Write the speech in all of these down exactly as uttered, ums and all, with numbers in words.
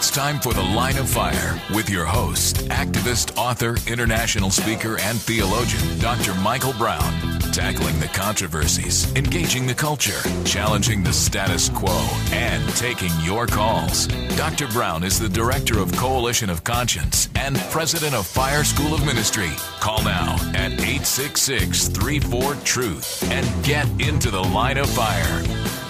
It's time for The Line of Fire with your host, activist, author, international speaker, and theologian, Doctor Michael Brown. Tackling the controversies, engaging the culture, challenging the status quo, and taking your calls. Doctor Brown is the director of Coalition of Conscience and president of Fire School of Ministry. Call now at eight six six, three four, truth and get into the Line of Fire.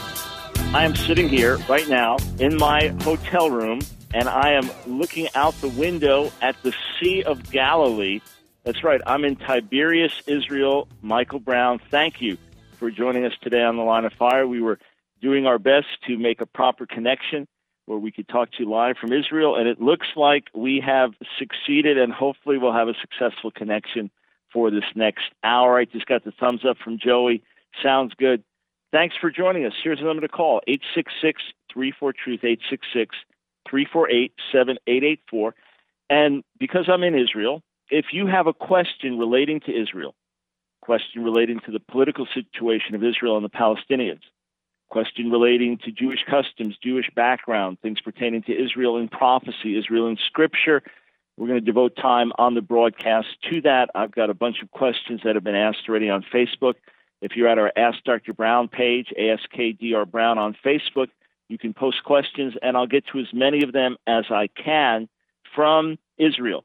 I am sitting here right now in my hotel room, and I am looking out the window at the Sea of Galilee. That's right. I'm in Tiberias, Israel. Michael Brown, thank you for joining us today on The Line of Fire. We were doing our best to make a proper connection where we could talk to you live from Israel, and it looks like we have succeeded, and hopefully we'll have a successful connection for this next hour. I just got the thumbs up from Joey. Sounds good. Thanks for joining us. Here's the number to call, eight six six, three four, truth, eight six six, three four eight, seven eight eight four. And because I'm in Israel, if you have a question relating to Israel, question relating to the political situation of Israel and the Palestinians, question relating to Jewish customs, Jewish background, things pertaining to Israel in prophecy, Israel in scripture, we're going to devote time on the broadcast to that. I've got a bunch of questions that have been asked already on Facebook. If you're at our Ask Doctor Brown page, A S K D R Brown on Facebook, you can post questions, and I'll get to as many of them as I can from Israel.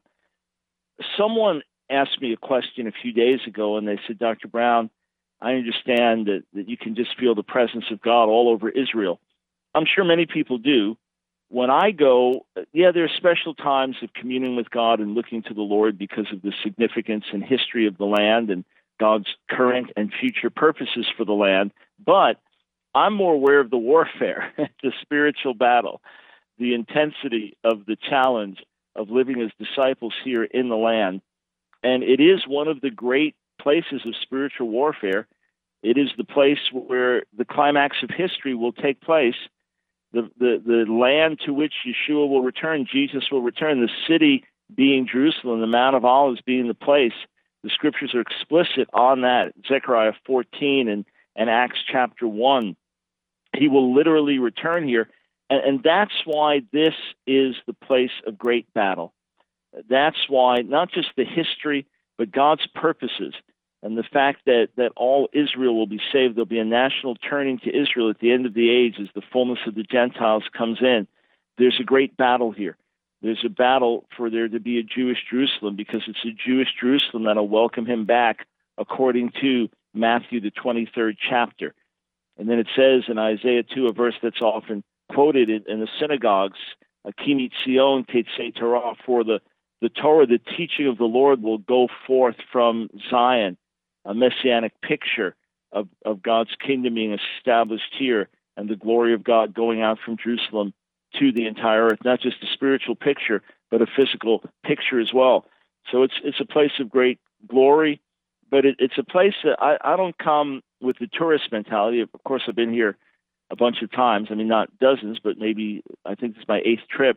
Someone asked me a question a few days ago, and they said, Doctor Brown, I understand that, that you can just feel the presence of God all over Israel. I'm sure many people do. When I go, yeah, there are special times of communing with God and looking to the Lord because of the significance and history of the land and God's current and future purposes for the land. But I'm more aware of the warfare, the spiritual battle, the intensity of the challenge of living as disciples here in the land. And it is one of the great places of spiritual warfare. It is the place where the climax of history will take place. The, the, the land to which Yeshua will return, Jesus will return, the city being Jerusalem, the Mount of Olives being the place. The scriptures are explicit on that. Zechariah fourteen and, and Acts chapter one. He will literally return here. And, and that's why this is the place of great battle. That's why not just the history, but God's purposes and the fact that, that all Israel will be saved. There'll be a national turning to Israel at the end of the age as the fullness of the Gentiles comes in. There's a great battle here. There's a battle for there to be a Jewish Jerusalem because it's a Jewish Jerusalem that'll welcome him back according to Matthew, the twenty-third chapter. And then it says in Isaiah two, a verse that's often quoted in, in the synagogues, Akim Tzion Tetzei Torah, for the, the Torah, the teaching of the Lord will go forth from Zion, a messianic picture of, of God's kingdom being established here and the glory of God going out from Jerusalem to the entire earth, not just a spiritual picture, but a physical picture as well. So it's it's a place of great glory, but it, it's a place that I, I don't come with the tourist mentality. Of course, I've been here a bunch of times. I mean, not dozens, but maybe I think this is my eighth trip.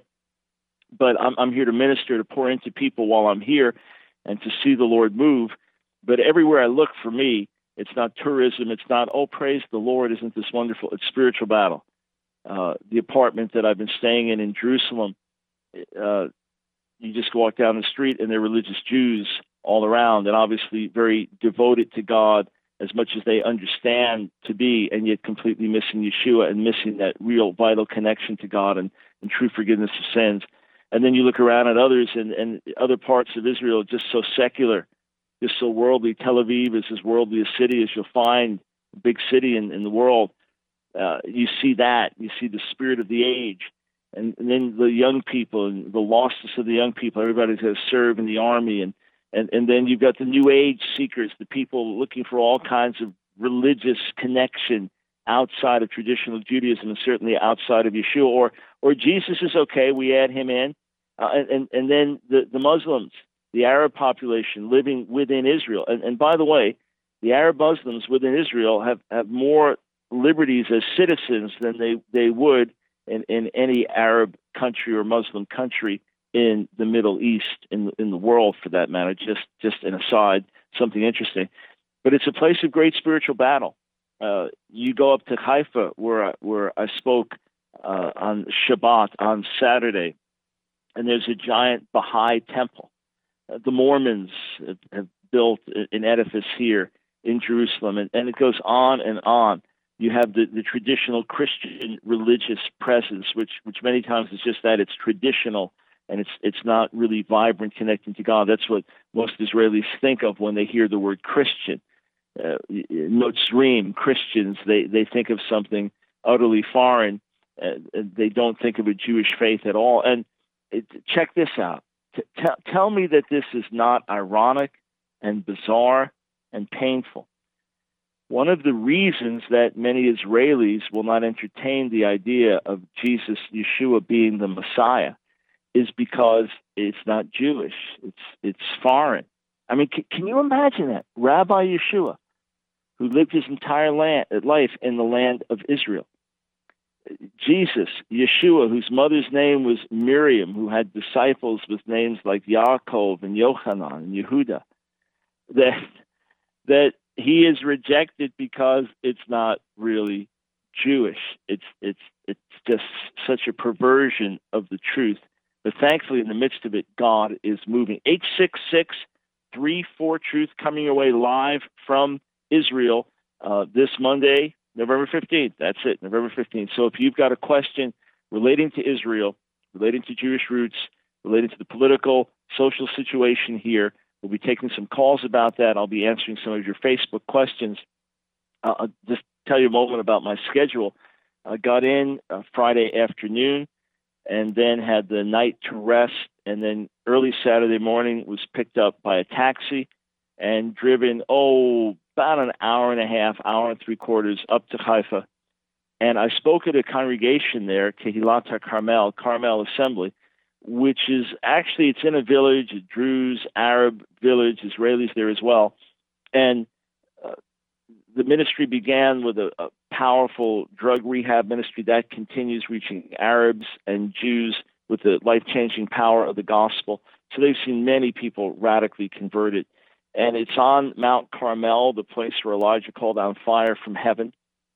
But I'm, I'm here to minister, to pour into people while I'm here and to see the Lord move. But everywhere I look, for me, it's not tourism. It's not, oh, praise the Lord, isn't this wonderful? It's spiritual battle. Uh, the apartment that I've been staying in in Jerusalem, uh, you just walk down the street and there are religious Jews all around and obviously very devoted to God as much as they understand to be, and yet completely missing Yeshua and missing that real vital connection to God and, and true forgiveness of sins. And then you look around at others and, and other parts of Israel just so secular, just so worldly. Tel Aviv is as worldly a city as you'll find, a big city in, in the world. Uh, you see that. You see the spirit of the age. And, and then the young people and the lostness of the young people. Everybody's going to serve in the army. And, and, and then you've got the new age seekers, the people looking for all kinds of religious connection outside of traditional Judaism and certainly outside of Yeshua. Or, or Jesus is okay. We add him in. Uh, and, and, and then the, the Muslims, the Arab population living within Israel. And, and by the way, the Arab Muslims within Israel have, have more liberties as citizens than they, they would in, in any Arab country or Muslim country in the Middle East, in, in the world for that matter. Just just an aside, something interesting. But it's a place of great spiritual battle. Uh, you go up to Haifa, where I, where I spoke uh, on Shabbat, on Saturday, and there's a giant Baha'i temple. Uh, the Mormons have, have built an edifice here in Jerusalem, and, and it goes on and on. You have the, the traditional Christian religious presence, which which many times is just that. It's traditional, and it's it's not really vibrant, connecting to God. That's what most Israelis think of when they hear the word Christian. Uh, Notzrim, Christians, they, they think of something utterly foreign. Uh, they don't think of a Jewish faith at all. And it, check this out. T- t- tell me that this is not ironic and bizarre and painful. One of the reasons that many Israelis will not entertain the idea of Jesus, Yeshua, being the Messiah is because it's not Jewish. It's it's foreign. I mean, c- can you imagine that? Rabbi Yeshua, who lived his entire land, life in the land of Israel. Jesus, Yeshua, whose mother's name was Miriam, who had disciples with names like Yaakov and Yochanan and Yehuda, that that he is rejected because it's not really Jewish. It's it's it's just such a perversion of the truth. But thankfully, in the midst of it, God is moving. eight six six, three four Truth coming your way live from Israel uh, this Monday, November fifteenth. That's it, November fifteenth. So if you've got a question relating to Israel, relating to Jewish roots, relating to the political, social situation here, we'll be taking some calls about that. I'll be answering some of your Facebook questions. Uh, I'll just tell you a moment about my schedule. I got in uh, Friday afternoon and then had the night to rest, and then early Saturday morning was picked up by a taxi and driven, oh, about an hour and a half, hour and three quarters up to Haifa. And I spoke at a congregation there, Kehilat HaKarmel, Carmel Assembly, which is actually, it's in a village, a Druze, Arab village, Israelis there as well. And uh, the ministry began with a, a powerful drug rehab ministry that continues reaching Arabs and Jews with the life-changing power of the gospel. So they've seen many people radically converted. And it's on Mount Carmel, the place where Elijah called down fire from heaven.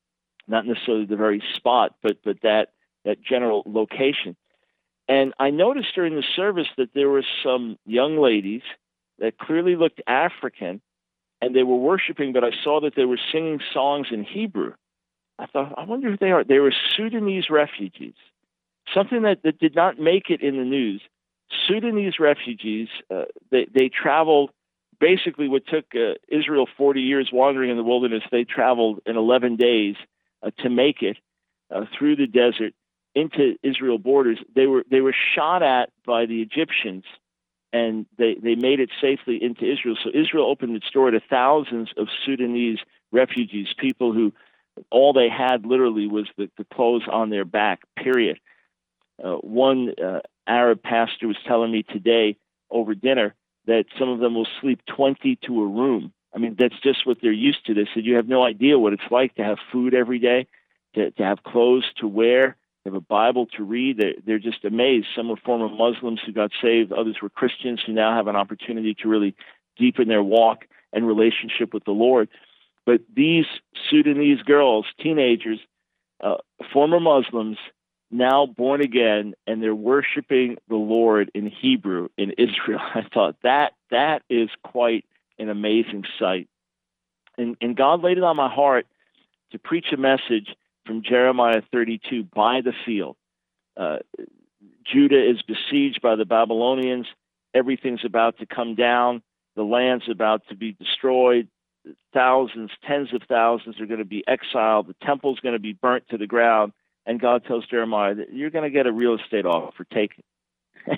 Not necessarily the very spot, but but that, that general location. And I noticed during the service that there were some young ladies that clearly looked African, and they were worshiping, but I saw that they were singing songs in Hebrew. I thought, I wonder who they are. They were Sudanese refugees, something that, that did not make it in the news. Sudanese refugees, uh, they, they traveled, basically what took uh, Israel forty years wandering in the wilderness, they traveled in eleven days uh, to make it uh, through the desert into Israel borders. They were they were shot at by the Egyptians, and they, they made it safely into Israel. So Israel opened its door to thousands of Sudanese refugees, people who all they had literally was the, the clothes on their back, period. Uh, one uh, Arab pastor was telling me today over dinner that some of them will sleep twenty to a room. I mean, that's just what they're used to. They said, you have no idea what it's like to have food every day, to, to have clothes to wear, have a Bible to read. They're, they're just amazed. Some were former Muslims who got saved. Others were Christians who now have an opportunity to really deepen their walk and relationship with the Lord. But these Sudanese girls, teenagers, uh, former Muslims, now born again, and they're worshiping the Lord in Hebrew in Israel. I thought that that is quite an amazing sight. And, and God laid it on my heart to preach a message from Jeremiah thirty-two, by the field. Uh, Judah is besieged by the Babylonians. Everything's about to come down. The land's about to be destroyed. Thousands, tens of thousands are going to be exiled. The temple's going to be burnt to the ground. And God tells Jeremiah that you're going to get a real estate offer. Take it.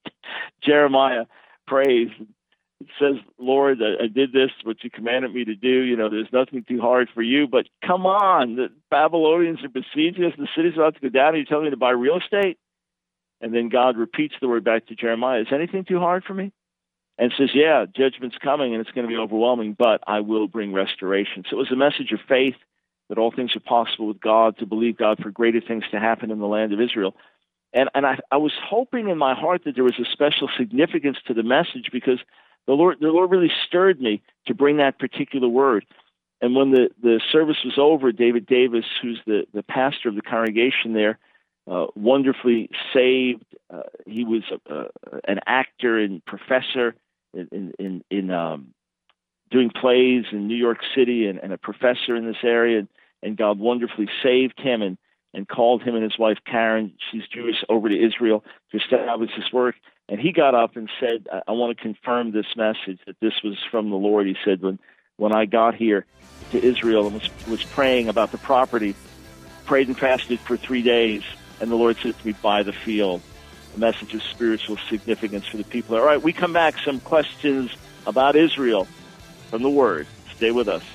Jeremiah prays. It says, Lord, I, I did this, what you commanded me to do. You know, there's nothing too hard for you. But come on, the Babylonians are besieging us. The city's about to go down. And you're telling me to buy real estate? And then God repeats the word back to Jeremiah. Is anything too hard for me? And says, yeah, judgment's coming, and it's going to be overwhelming, but I will bring restoration. So it was a message of faith, that all things are possible with God, to believe God for greater things to happen in the land of Israel. And and I, I was hoping in my heart that there was a special significance to the message, because the Lord the Lord really stirred me to bring that particular word. And when the, the service was over, David Davis, who's the, the pastor of the congregation there, uh, wonderfully saved, uh, he was a, a, an actor and professor in in, in um, doing plays in New York City, and, and a professor in this area, and, and God wonderfully saved him and, and called him and his wife Karen, she's Jewish, over to Israel to establish this work. And he got up and said, I, I want to confirm this message, that this was from the Lord. He said, when when I got here to Israel and was, was praying about the property, prayed and fasted for three days, and the Lord said to me, buy the field. A message of spiritual significance for the people. All right, we come back, some questions about Israel from the Word. Stay with us.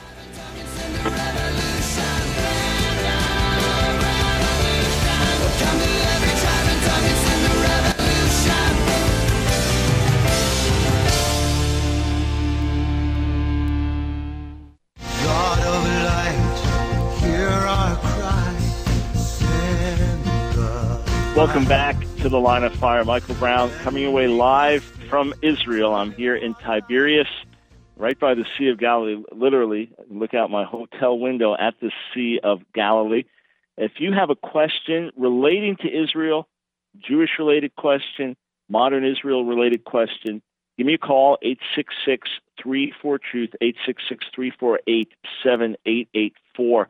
Welcome back to the Line of Fire. Michael Brown coming away live from Israel. I'm here in Tiberias, right by the Sea of Galilee. Literally, look out my hotel window at the Sea of Galilee. If you have a question relating to Israel, Jewish-related question, modern Israel-related question, give me a call, eight six six, three four, truth, eight six six, three four eight, seven eight eight four.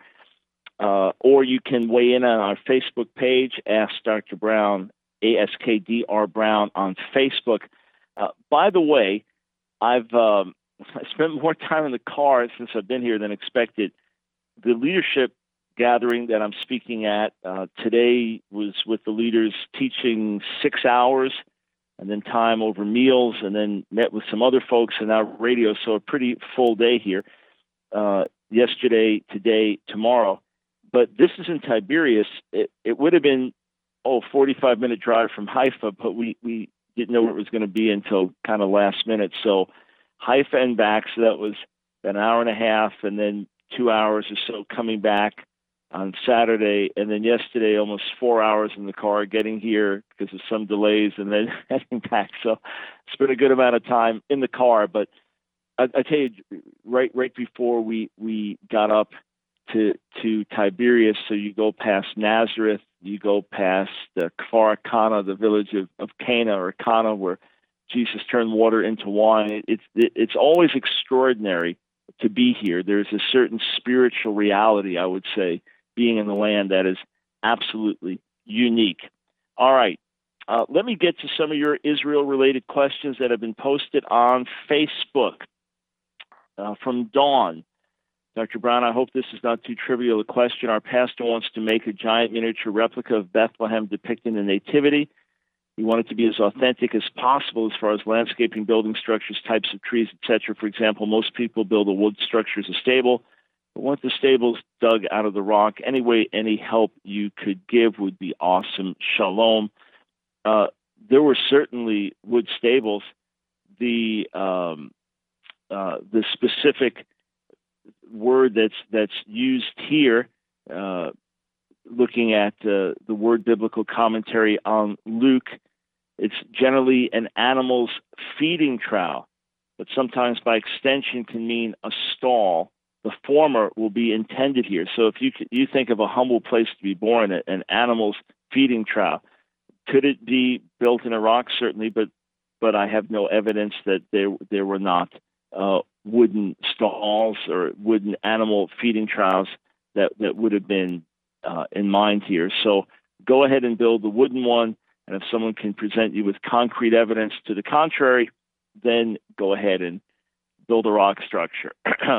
Uh, or you can weigh in on our Facebook page, Ask Doctor Brown, A S K D R Brown on Facebook. Uh, by the way, I've um, I spent more time in the car since I've been here than expected. The leadership gathering that I'm speaking at uh, today was with the leaders teaching six hours and then time over meals, and then met with some other folks and now radio, so a pretty full day here. Uh, yesterday, today, tomorrow. But this is in Tiberias. It, it would have been, oh, forty-five minute drive from Haifa, but we, we didn't know where it was going to be until kind of last minute. So Haifa and back, so that was an hour and a half, and then two hours or so coming back on Saturday, and then yesterday almost four hours in the car getting here because of some delays, and then heading back. So it's been a good amount of time in the car. But I, I tell you, right right before we, we got up to to Tiberias, so you go past Nazareth, you go past uh, Kfar Kana, the village of, of Cana or Kana, where Jesus turned water into wine. It, it's it, it's always extraordinary to be here. There's a certain spiritual reality, I would say, being in the land that is absolutely unique. All right, uh, let me get to some of your Israel-related questions that have been posted on Facebook uh, from Dawn. Doctor Brown, I hope this is not too trivial a question. Our pastor wants to make a giant miniature replica of Bethlehem depicting the Nativity. We want it to be as authentic as possible as far as landscaping, building structures, types of trees, et cetera. For example, most people build a wood structure as a stable, but want the stables dug out of the rock. Anyway, any help you could give would be awesome. Shalom. Uh, there were certainly wood stables. The um, uh, the specific word that's that's used here, uh, looking at uh, the word biblical commentary on Luke, it's generally an animal's feeding trough, but sometimes by extension can mean a stall. The former will be intended here. So if you you think of a humble place to be born, an animal's feeding trough, could it be built in a rock? Certainly, but but I have no evidence that there there were not uh, wooden stalls or wooden animal feeding troughs that, that would have been uh, in mind here. So go ahead and build the wooden one, and if someone can present you with concrete evidence to the contrary, then go ahead and build a rock structure.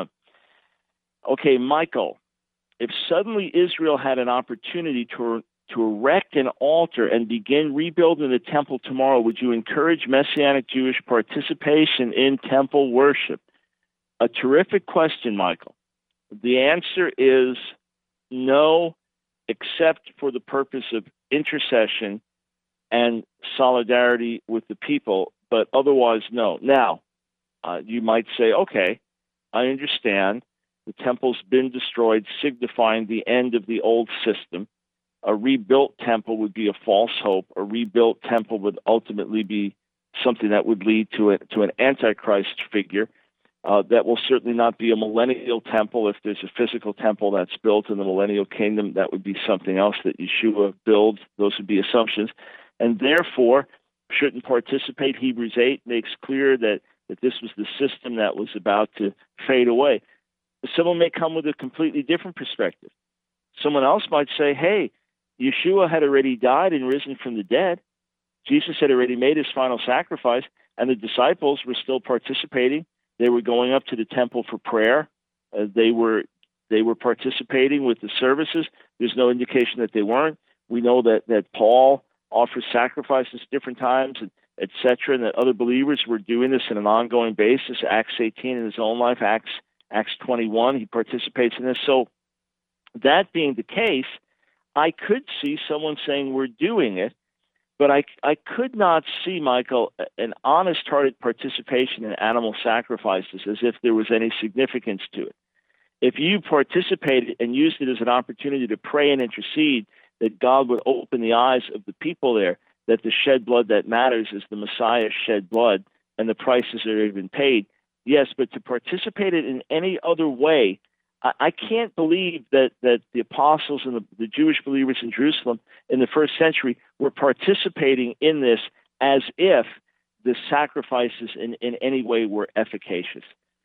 Okay, Michael, if suddenly Israel had an opportunity to to erect an altar and begin rebuilding the temple tomorrow, would you encourage Messianic Jewish participation in temple worship? A terrific question, Michael. The answer is no, except for the purpose of intercession and solidarity with the people, but otherwise, no. Now, uh, you might say, okay, I understand. The temple's been destroyed, signifying the end of the old system. A rebuilt temple would be a false hope. A rebuilt temple would ultimately be something that would lead to a, to an antichrist figure. Uh, that will certainly not be a millennial temple. If there's a physical temple that's built in the millennial kingdom, that would be something else that Yeshua builds. Those would be assumptions. and therefore shouldn't participate. Hebrews eight makes clear that, that this was the system that was about to fade away. Someone may come with a completely different perspective. Someone else might say, hey, Yeshua had already died and risen from the dead. Jesus had already made his final sacrifice, and the disciples were still participating. They were going up to the temple for prayer. Uh, they were they were participating with the services. There's no indication that they weren't. We know that, that Paul offers sacrifices different times, and et cetera, and that other believers were doing this on an ongoing basis. Acts eighteen in his own life, Acts Acts twenty-one, he participates in this. So that being the case, I could see someone saying we're doing it, but I, I could not see, Michael, an honest-hearted participation in animal sacrifices as if there was any significance to it. If you participated and used it as an opportunity to pray and intercede, that God would open the eyes of the people there, that the shed blood that matters is the Messiah shed blood and the prices that have been paid, yes, but to participate in any other way, I, I can't believe that, that the apostles and the, the Jewish believers in Jerusalem in the first century were participating in this as if the sacrifices in, in any way were efficacious.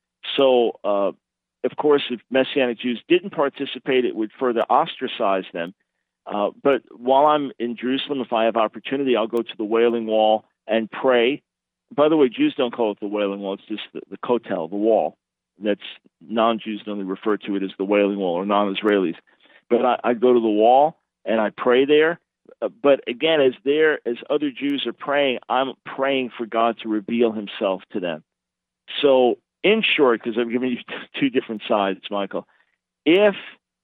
So, uh, of course, if Messianic Jews didn't participate, it would further ostracize them. Uh, but while I'm in Jerusalem, if I have opportunity, I'll go to the Wailing Wall and pray. By the way, Jews don't call it the Wailing Wall. It's just the, the kotel, the wall. That's non-Jews only refer to it as the Wailing Wall, or non-Israelis. But I, I go to the wall and I pray there. Uh, but again, as there, as other Jews are praying, I'm praying for God to reveal himself to them. So, in short, because I've given you two different sides, Michael, if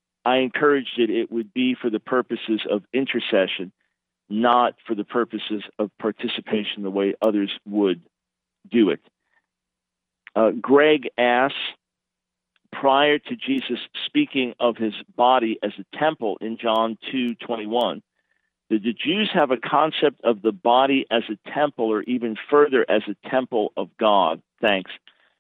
I encouraged it, it would be for the purposes of intercession, not for the purposes of participation the way others would do it. Uh, Greg asks, prior to Jesus speaking of his body as a temple in John two twenty-one, did the Jews have a concept of the body as a temple, or even further as a temple of God? Thanks.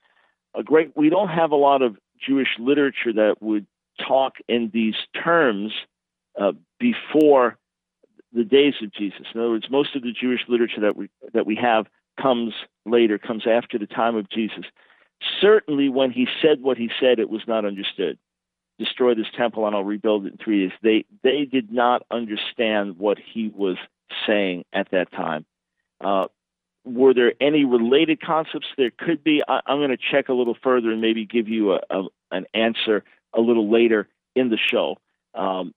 Uh, Greg, we don't have a lot of Jewish literature that would talk in these terms uh, before the days of Jesus. In other words, most of the Jewish literature that we that we have comes later, comes after the time of Jesus. Certainly when he said what he said, it was not understood. Destroy this temple and I'll rebuild it in three days. They, they did not understand what he was saying at that time. Uh, were there any related concepts? There could be. I, I'm going to check a little further and maybe give you a, a, an answer a little later in the show. Um,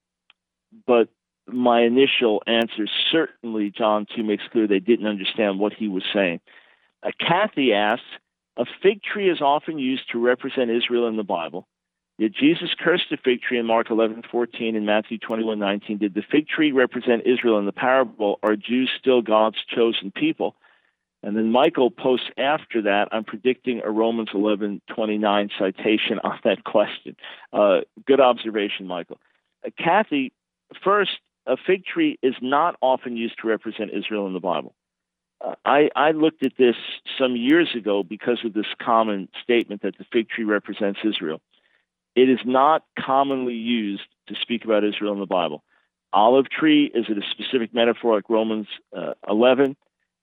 but my initial answer, certainly John two makes clear they didn't understand what he was saying. Uh, Kathy asks, a fig tree is often used to represent Israel in the Bible. Yet Jesus cursed the fig tree in Mark eleven fourteen and Matthew twenty-one nineteen. Did the fig tree represent Israel in the parable? Are Jews still God's chosen people? And then Michael posts after that, I'm predicting a Romans eleven twenty-nine citation on that question. Uh, good observation, Michael. Uh, Kathy, first, a fig tree is not often used to represent Israel in the Bible. Uh, I, I looked at this some years ago because of this common statement that the fig tree represents Israel. It is not commonly used to speak about Israel in the Bible. Olive tree is it a specific metaphor like Romans uh, eleven.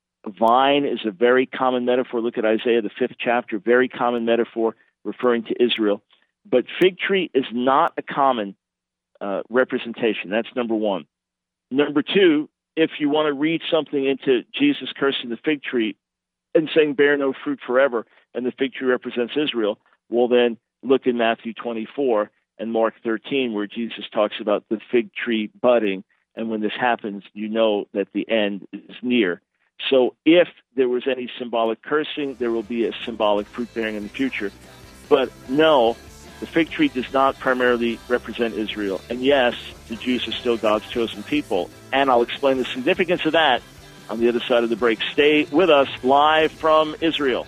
Vine is a very common metaphor. Look at Isaiah, the fifth chapter, very common metaphor referring to Israel. But fig tree is not a common uh, representation. That's number one. Number two, if you want to read something into Jesus cursing the fig tree and saying bear no fruit forever, and the fig tree represents Israel, well then look in Matthew twenty-four and Mark thirteen, where Jesus talks about the fig tree budding, and when this happens, you know that the end is near. So if there was any symbolic cursing, there will be a symbolic fruit bearing in the future. But no, the fig tree does not primarily represent Israel. And yes, the Jews are still God's chosen people. And I'll explain the significance of that on the other side of the break. Stay with us live from Israel.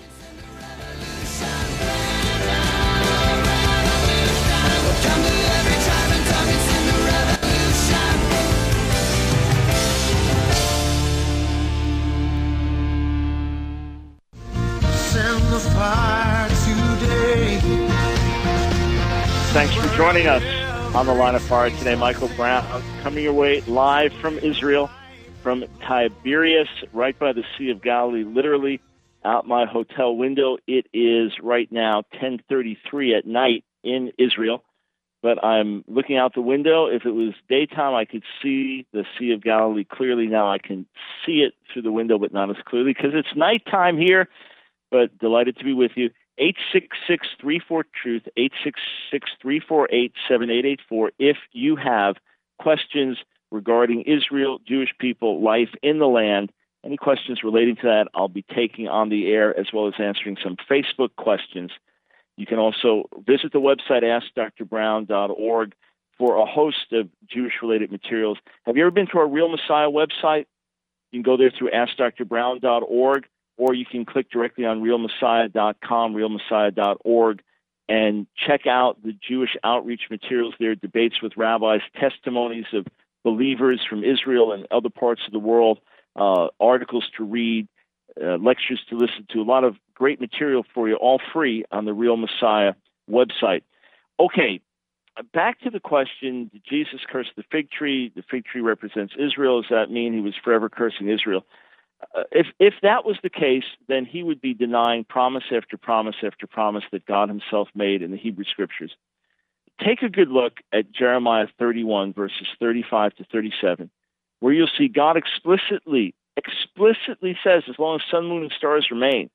Thanks for joining us on the Line of Fire today. Michael Brown coming your way live from Israel from Tiberias, right by the Sea of Galilee, literally out my hotel window. It is right now ten thirty-three at night in Israel, but I'm looking out the window. If it was daytime, I could see the Sea of Galilee clearly. Now I can see it through the window, but not as clearly because it's nighttime here, but delighted to be with you. eight six six, three four, truth, eight six six, three four eight, seven eight eight four. If you have questions regarding Israel, Jewish people, life in the land, any questions relating to that, I'll be taking on the air, as well as answering some Facebook questions. You can also visit the website, ask dr brown dot org, for a host of Jewish-related materials. Have you ever been to our Real Messiah website? You can go there through ask dr brown dot org, or you can click directly on real messiah dot com, real messiah dot org, and check out the Jewish outreach materials there, debates with rabbis, testimonies of believers from Israel and other parts of the world, uh, articles to read, uh, lectures to listen to, a lot of great material for you, all free on the Real Messiah website. Okay, back to the question, did Jesus curse the fig tree? The fig tree represents Israel. Does that mean he was forever cursing Israel? Uh, if if that was the case, then he would be denying promise after promise after promise that God himself made in the Hebrew Scriptures. Take a good look at Jeremiah thirty-one, verses thirty-five to thirty-seven, where you'll see God explicitly, explicitly says, as long as sun, moon, and stars remain,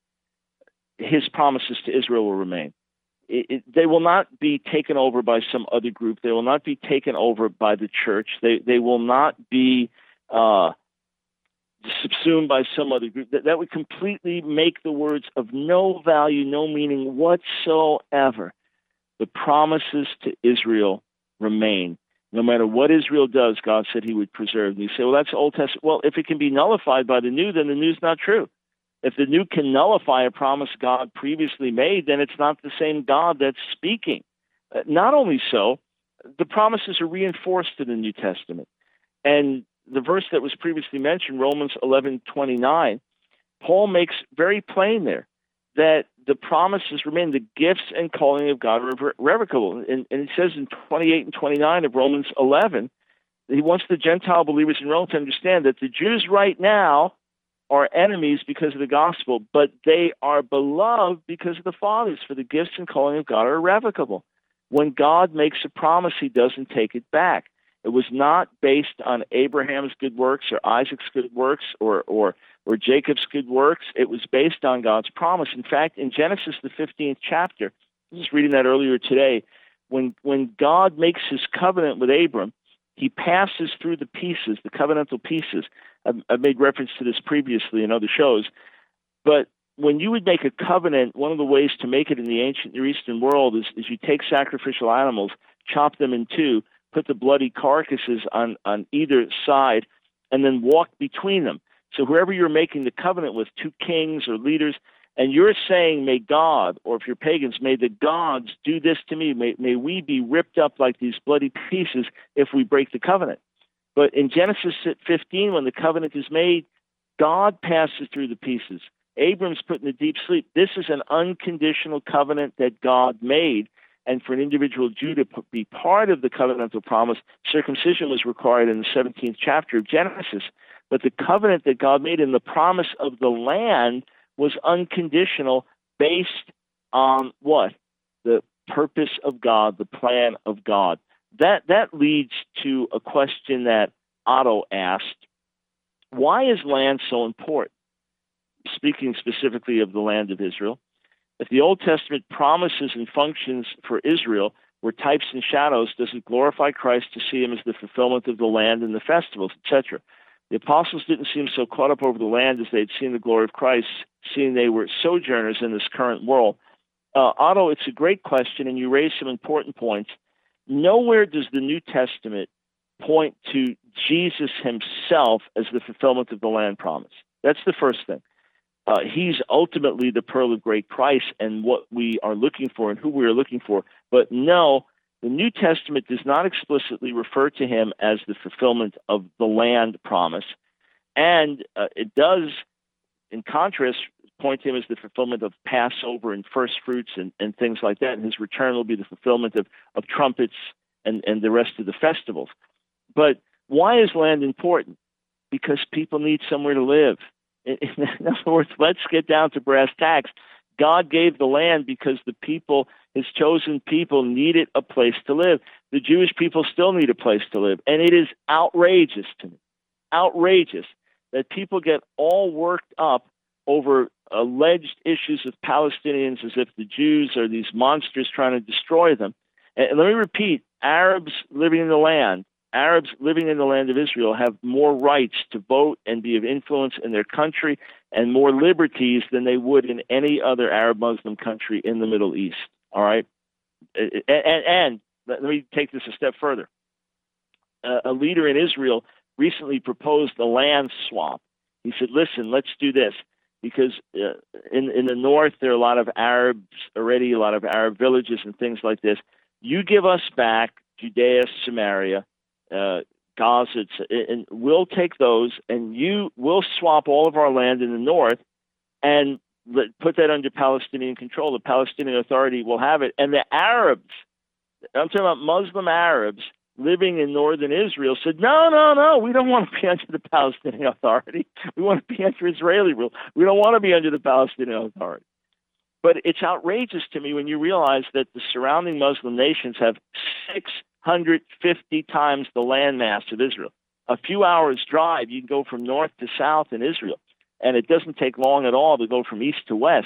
his promises to Israel will remain. It, it, they will not be taken over by some other group. They will not be taken over by the church. They they will not be uh, subsumed by some other group. That, that would completely make the words of no value, no meaning whatsoever. The promises to Israel remain. No matter what Israel does, God said he would preserve. And you say, well, that's Old Testament. Well, if it can be nullified by the new, then the new's not true. If the new can nullify a promise God previously made, then it's not the same God that's speaking. Uh, not only so, the promises are reinforced in the New Testament. And the verse that was previously mentioned, Romans eleven twenty-nine, Paul makes very plain there that the promises remain, the gifts and calling of God are irrevocable. And, and it says in twenty-eight and twenty-nine of Romans eleven, that he wants the Gentile believers in Rome to understand that the Jews right now are enemies because of the gospel, but they are beloved because of the fathers, for the gifts and calling of God are irrevocable. When God makes a promise, he doesn't take it back. It was not based on Abraham's good works or Isaac's good works or, or, or Jacob's good works. It was based on God's promise. In fact, in Genesis, the fifteenth chapter, I was reading that earlier today, when, when God makes his covenant with Abram, he passes through the pieces, the covenantal pieces. I've, I've made reference to this previously in other shows. But when you would make a covenant, one of the ways to make it in the ancient Near Eastern world is, is you take sacrificial animals, chop them in two, put the bloody carcasses on, on either side, and then walk between them. So whoever you're making the covenant with, two kings or leaders, and you're saying, may God, or if you're pagans, may the gods do this to me. May, may we be ripped up like these bloody pieces if we break the covenant. But in Genesis fifteen, when the covenant is made, God passes through the pieces. Abram's put in a deep sleep. This is an unconditional covenant that God made. And for an individual Jew to be part of the covenantal promise, circumcision was required in the seventeenth chapter of Genesis. But the covenant that God made in the promise of the land was unconditional, based on what? The purpose of God, the plan of God. That that leads to a question that Otto asked. Why is land so important? Speaking specifically of the land of Israel, if the Old Testament promises and functions for Israel were types and shadows, does it glorify Christ to see him as the fulfillment of the land and the festivals, et cetera? The apostles didn't seem so caught up over the land as they'd seen the glory of Christ, seeing they were sojourners in this current world. Uh, Otto, it's a great question, and you raise some important points. Nowhere does the New Testament point to Jesus himself as the fulfillment of the land promise. That's the first thing. Uh, he's ultimately the pearl of great price and what we are looking for and who we are looking for. But no, the New Testament does not explicitly refer to him as the fulfillment of the land promise. And uh, it does, in contrast, point to him as the fulfillment of Passover and first fruits and, and things like that. And his return will be the fulfillment of, of trumpets and, and the rest of the festivals. But why is land important? because people need somewhere to live. In, in other words, let's get down to brass tacks. God gave the land because the people, his chosen people, needed a place to live. The Jewish people still need a place to live. And it is outrageous to me, outrageous that people get all worked up over alleged issues with Palestinians as if the Jews are these monsters trying to destroy them. And let me repeat, Arabs living in the land, Arabs living in the land of Israel have more rights to vote and be of influence in their country and more liberties than they would in any other Arab Muslim country in the Middle East. All right? And, and, and let me take this a step further. Uh, a leader in Israel recently proposed a land swap. He said, listen, let's do this. Because uh, in, in the north, there are a lot of Arabs already, a lot of Arab villages and things like this. You give us back Judea, Samaria, uh, Gaza, and we'll take those, and you will swap all of our land in the north and let, put that under Palestinian control. The Palestinian Authority will have it. And the Arabs, I'm talking about Muslim Arabs living in northern Israel, said, no, no, no, we don't want to be under the Palestinian Authority. We want to be under Israeli rule. We don't want to be under the Palestinian Authority. But it's outrageous to me when you realize that the surrounding Muslim nations have six hundred fifty times the landmass of Israel. A few hours drive, you can go from north to south in Israel, and it doesn't take long at all to go from east to west.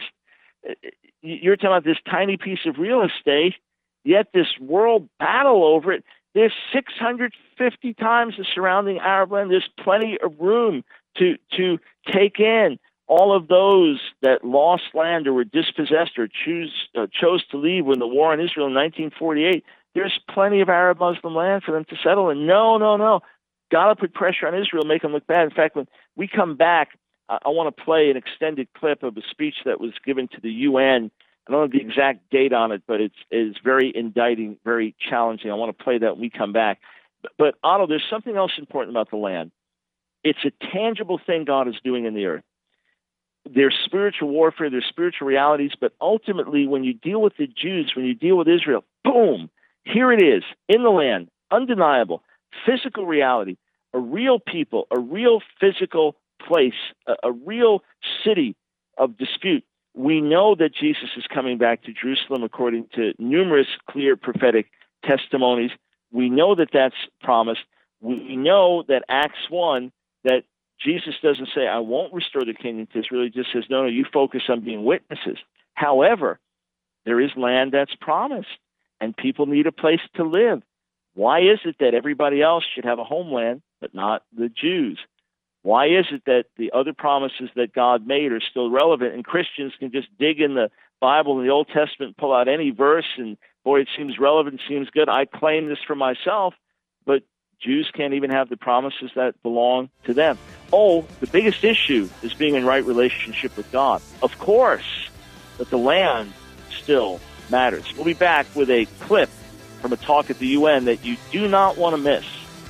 You're talking about this tiny piece of real estate, yet this world battle over it. There's six hundred fifty times the surrounding Arab land. There's plenty of room to to take in all of those that lost land or were dispossessed or choose, uh, chose to leave when the war in Israel in nineteen forty-eight. There's plenty of Arab Muslim land for them to settle in. No, no, no. Got to put pressure on Israel, make them look bad. In fact, when we come back, I, I want to play an extended clip of a speech that was given to the U N. I don't have the exact date on it, but it's, it's very indicting, very challenging. I want to play that when we come back. But, but Otto, there's something else important about the land. It's a tangible thing God is doing in the earth. There's spiritual warfare, there's spiritual realities, but ultimately when you deal with the Jews, when you deal with Israel, boom, here it is, in the land, undeniable, physical reality, a real people, a real physical place, a, a real city of dispute. We know that Jesus is coming back to Jerusalem according to numerous clear prophetic testimonies. We know that that's promised. We know that Acts one, that Jesus doesn't say, I won't restore the kingdom to Israel. He just says, no, no, you focus on being witnesses. However, there is land that's promised, and people need a place to live. Why is it that everybody else should have a homeland, but not the Jews? Why is it that the other promises that God made are still relevant, and Christians can just dig in the Bible and the Old Testament, pull out any verse, and boy, it seems relevant, seems good. I claim this for myself, but Jews can't even have the promises that belong to them. Oh, the biggest issue is being in right relationship with God. Of course, but the land still matters. We'll be back with a clip from a talk at the U N that you do not want to miss.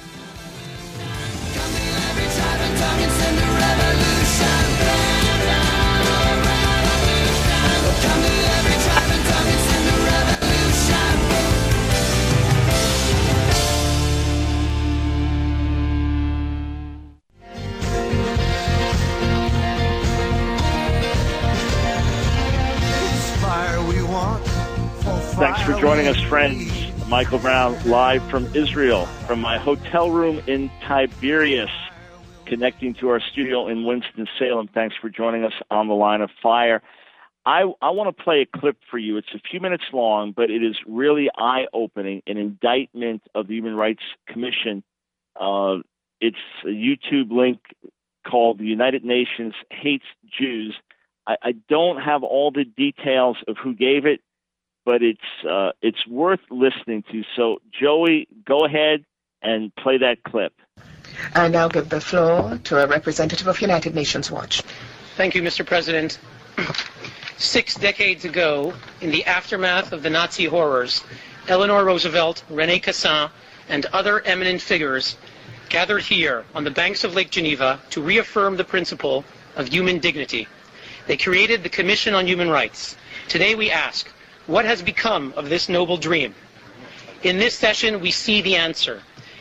Thanks for joining us, friends. Michael Brown, live from Israel, from my hotel room in Tiberias, connecting to our studio in Winston-Salem. Thanks for joining us on the Line of Fire. I, I want to play a clip for you. It's a few minutes long, but it is really eye-opening, an indictment of the Human Rights Commission. Uh, it's a YouTube link called The United Nations Hates Jews. I, I don't have all the details of who gave it, but it's uh, it's worth listening to. So, Joey, go ahead and play that clip. I now give the floor to a representative of United Nations Watch. Thank you, Mister President. Six decades ago, in the aftermath of the Nazi horrors, Eleanor Roosevelt, René Cassin, and other eminent figures gathered here on the banks of Lake Geneva to reaffirm the principle of human dignity. They created the Commission on Human Rights. Today we ask, what has become of this noble dream? In this session, we see the answer.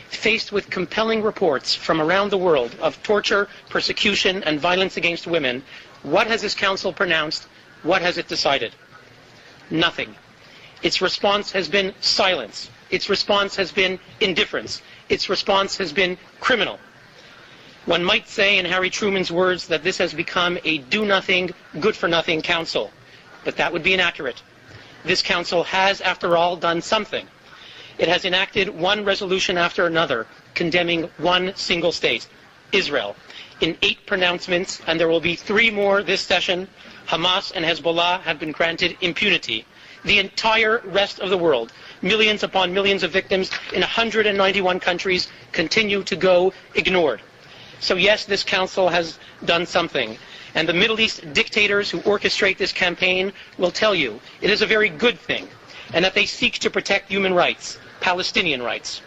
faced with compelling reports from around the world of torture, persecution, and violence against women, what has this council pronounced? What has it decided? Nothing. Its response has been silence. Its response has been indifference. Its response has been criminal. One might say, in Harry Truman's words, that this has become a do-nothing, good-for-nothing council. But that would be inaccurate. This council has, after all, done something. It has enacted one resolution after another, condemning one single state, Israel, in eight pronouncements, and there will be three more this session. Hamas and Hezbollah have been granted impunity. The entire rest of the world, millions upon millions of victims in one hundred ninety-one countries, continue to go ignored. So yes, this council has done something. And the Middle East dictators who orchestrate this campaign will tell you it is a very good thing, and that they seek to protect human rights, Palestinian rights.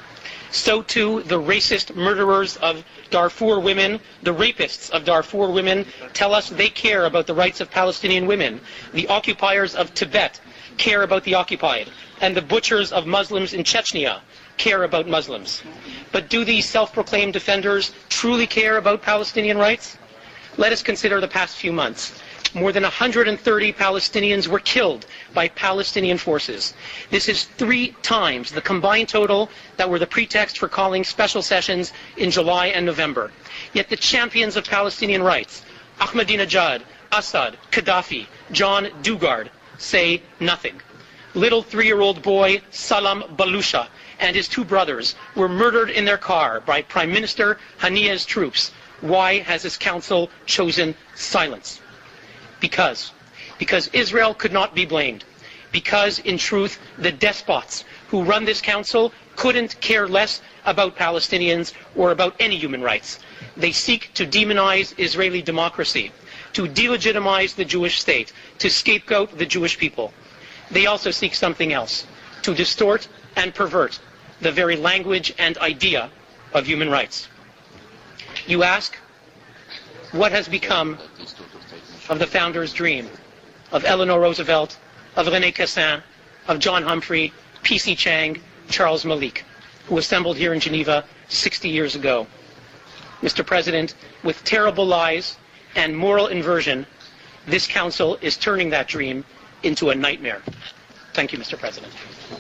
So too, the racist murderers of Darfur women, the rapists of Darfur women, tell us they care about the rights of Palestinian women. The occupiers of Tibet care about the occupied, and the butchers of Muslims in Chechnya care about Muslims. But do these self-proclaimed defenders truly care about Palestinian rights? Let us consider the past few months. More than one hundred thirty Palestinians were killed by Palestinian forces. This is three times the combined total that were the pretext for calling special sessions in July and November. Yet the champions of Palestinian rights, Ahmadinejad, Assad, Gaddafi, John Dugard, say nothing. Little three-year-old boy Salam Balusha and his two brothers were murdered in their car by Prime Minister Haniyeh's troops. Why has this council chosen silence? Because. Because Israel could not be blamed. Because, in truth, the despots who run this council couldn't care less about Palestinians or about any human rights. They seek to demonize Israeli democracy, to delegitimize the Jewish state, to scapegoat the Jewish people. They also seek something else, to distort and pervert the very language and idea of human rights. You ask, what has become of the founder's dream, of Eleanor Roosevelt, of René Cassin, of John Humphrey, P C Chang, Charles Malik, who assembled here in Geneva sixty years ago? Mister President, with terrible lies and moral inversion, this council is turning that dream into a nightmare. Thank you, Mister President.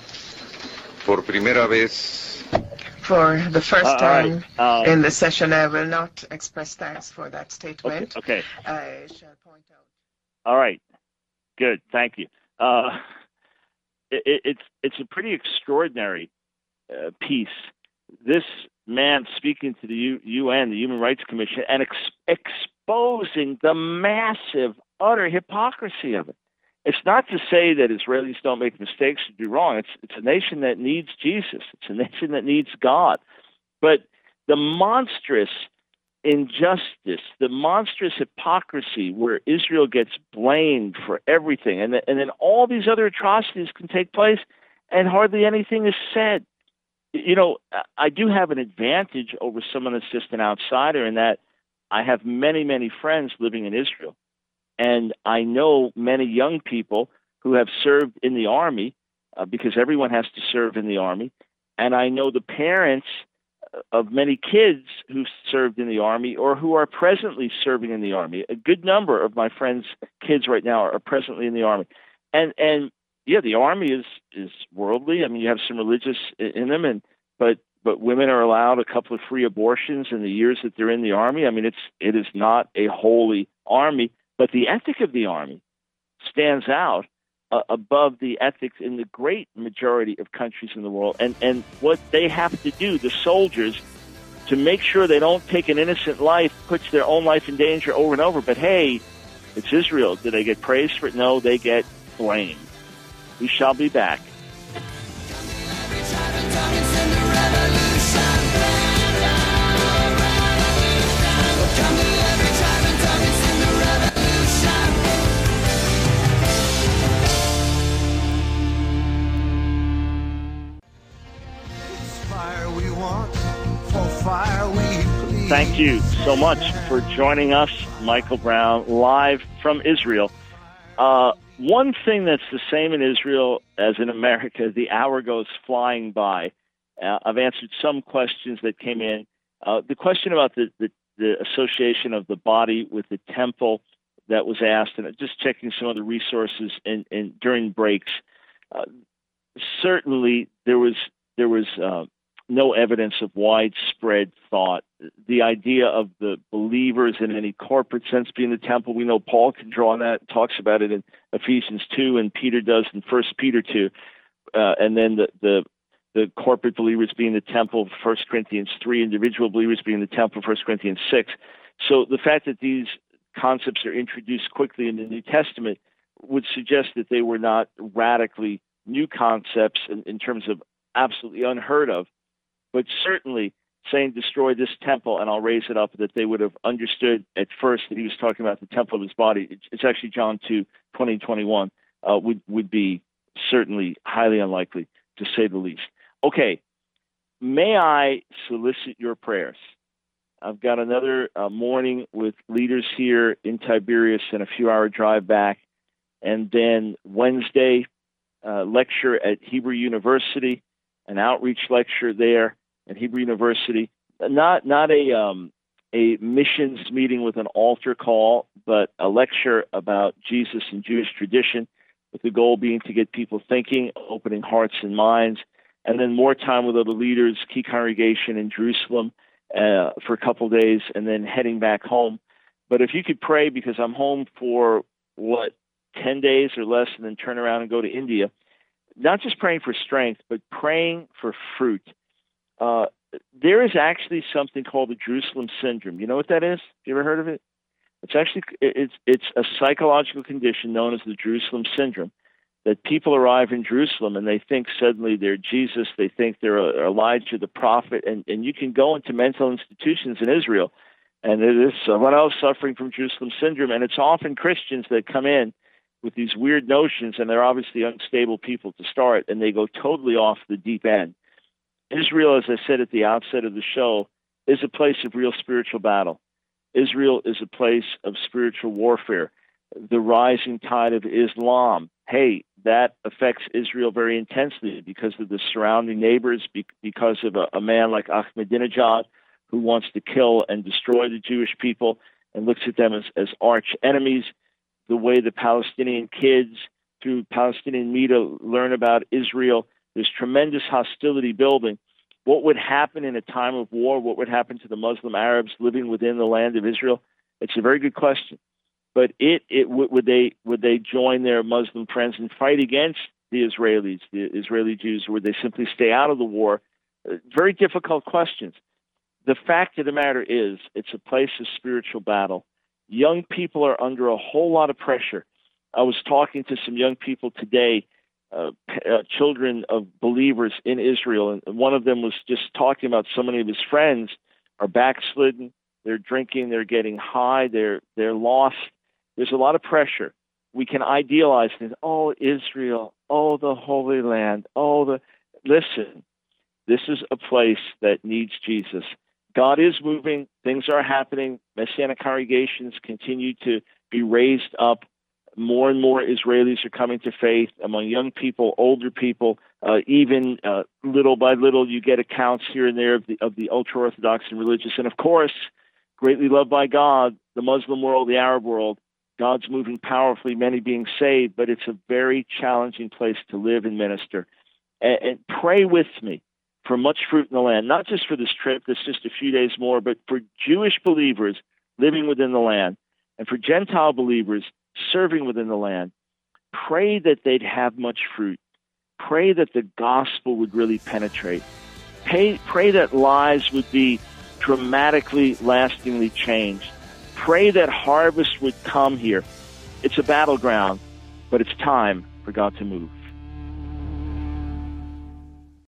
Por primera vez. For the first Uh, time all right. Uh, in the session, I will not express thanks for that statement. Okay. I shall point out. All right. Good. Thank you. Uh, it, it, it's it's a pretty extraordinary uh, piece. This man speaking to the U- UN, the Human Rights Commission, and ex- exposing the massive, utter hypocrisy of it. It's not to say that Israelis don't make mistakes or do wrong. It's it's a nation that needs Jesus. It's a nation that needs God. But the monstrous injustice, the monstrous hypocrisy where Israel gets blamed for everything, and, and then all these other atrocities can take place and hardly anything is said. You know, I do have an advantage over someone that's just an outsider in that I have many, many friends living in Israel. And I know many young people who have served in the Army, uh, because everyone has to serve in the Army. And I know the parents of many kids who served in the Army or who are presently serving in the Army. A good number of my friends' kids right now are presently in the Army. And, and yeah, the Army is, is worldly. I mean, you have some religious in them, and but but women are allowed a couple of free abortions in the years that they're in the Army. I mean, it's it is not a holy army. But the ethic of the Army stands out uh, above the ethics in the great majority of countries in the world. And, and what they have to do, the soldiers, to make sure they don't take an innocent life, puts their own life in danger over and over. But hey, it's Israel. Do they get praised for it? No, they get blamed. We shall be back. Thank you so much for joining us, Michael Brown, live from Israel. Uh, one thing that's the same in Israel as in America, the hour goes flying by. Uh, I've answered some questions that came in. Uh, the question about the, the, the association of the body with the temple that was asked, and just checking some other resources in, in, during breaks, uh, certainly there was there was uh, no evidence of widespread thought. The idea of the believers in any corporate sense being the temple, we know Paul can draw on that, talks about it in Ephesians two, and Peter does in First Peter two, uh, and then the, the the corporate believers being the temple, First Corinthians three, individual believers being the temple, First Corinthians six. So the fact that these concepts are introduced quickly in the New Testament would suggest that they were not radically new concepts in, in terms of absolutely unheard of, but certainly saying destroy this temple and I'll raise it up, that they would have understood at first that he was talking about the temple of his body. It's, it's actually John two, twenty and twenty-one, uh, would, would be certainly highly unlikely, to say the least. Okay, may I solicit your prayers? I've got another uh, morning with leaders here in Tiberias and a few-hour drive back, and then Wednesday, uh, lecture at Hebrew University, an outreach lecture there at Hebrew University. Not not a um, a missions meeting with an altar call, but a lecture about Jesus and Jewish tradition, with the goal being to get people thinking, opening hearts and minds, and then more time with other leaders, key congregation in Jerusalem uh, for a couple of days, and then heading back home. But if you could pray, because I'm home for, what, ten days or less, and then turn around and go to India, not just praying for strength, but praying for fruit. Uh, there is actually something called the Jerusalem syndrome. You know what that is? Have you ever heard of it? It's actually it's it's a psychological condition known as the Jerusalem syndrome, that people arrive in Jerusalem and they think suddenly they're Jesus, they think they're Elijah the prophet, and, and you can go into mental institutions in Israel, and there's someone else suffering from Jerusalem syndrome, and it's often Christians that come in with these weird notions, and they're obviously unstable people to start, and they go totally off the deep end. Israel, as I said at the outset of the show, is a place of real spiritual battle. Israel is a place of spiritual warfare. The rising tide of Islam, hey, that affects Israel very intensely because of the surrounding neighbors, because of a, a man like Ahmadinejad who wants to kill and destroy the Jewish people and looks at them as, as arch enemies. The way the Palestinian kids through Palestinian media learn about Israel, there's tremendous hostility building. What would happen in a time of war? What would happen to the Muslim Arabs living within the land of Israel? It's a very good question. But it, it would they would they join their Muslim friends and fight against the Israelis, the Israeli Jews, or would they simply stay out of the war? Uh, very difficult questions. The fact of the matter is, it's a place of spiritual battle. Young people are under a whole lot of pressure. I was talking to some young people today, uh, uh, children of believers in Israel, and one of them was just talking about so many of his friends are backslidden, they're drinking, they're getting high, they're they're lost. There's a lot of pressure. We can idealize things. Oh, Israel. Oh, the Holy Land. Oh, the... Listen, this is a place that needs Jesus. God is moving. Things are happening. Messianic congregations continue to be raised up. More and more Israelis are coming to faith among young people, older people. Uh, even uh, little by little, you get accounts here and there of the, of the ultra-Orthodox and religious. And, of course, greatly loved by God, the Muslim world, the Arab world. God's moving powerfully, many being saved, but it's a very challenging place to live and minister. And, and pray with me for much fruit in the land, not just for this trip, that's just a few days more, but for Jewish believers living within the land and for Gentile believers serving within the land. Pray that they'd have much fruit. Pray that the gospel would really penetrate. Pray, pray that lives would be dramatically, lastingly changed. Pray that harvest would come here. It's a battleground, but it's time for God to move.